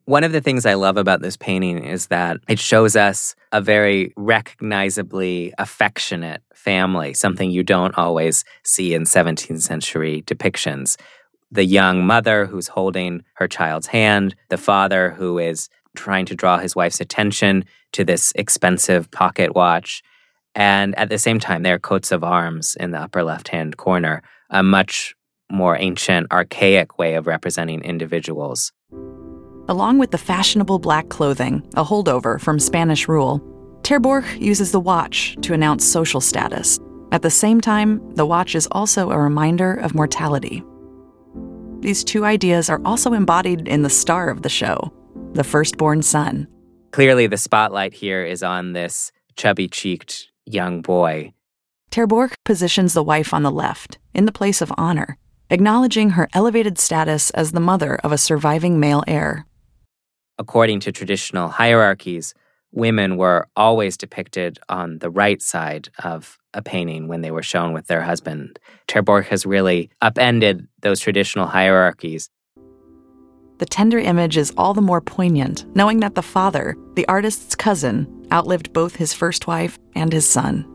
One of the things I love about this painting is that it shows us a very recognizably affectionate family, something you don't always see in 17th century depictions. The young mother who's holding her child's hand, the father who is trying to draw his wife's attention to this expensive pocket watch, and at the same time, there are coats of arms in the upper left-hand corner, a much more ancient, archaic way of representing individuals. Along with the fashionable black clothing, a holdover from Spanish rule, Terborch uses the watch to announce social status. At the same time, the watch is also a reminder of mortality. These two ideas are also embodied in the star of the show, the firstborn son. Clearly, the spotlight here is on this chubby-cheeked young boy. Terborch positions the wife on the left, in the place of honor, acknowledging her elevated status as the mother of a surviving male heir. According to traditional hierarchies, women were always depicted on the right side of a painting when they were shown with their husband. Terborch has really upended those traditional hierarchies. The tender image is all the more poignant, knowing that the father, the artist's cousin, outlived both his first wife and his son.